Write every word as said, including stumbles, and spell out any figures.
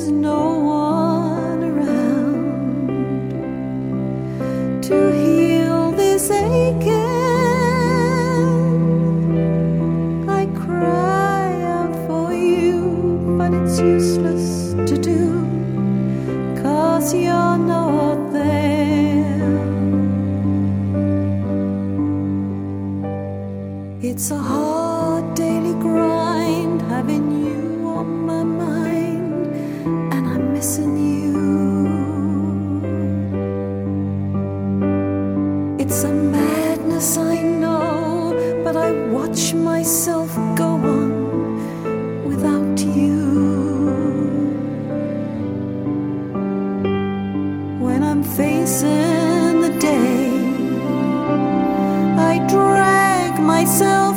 no one around to heal this aching. I cry out for you, but it's useless to do, 'cause you're not there. It's a hard daily grind having you on my mind, and I'm missing you. It's a madness, I know, but I watch myself go on without you. When I'm facing the day, I drag myself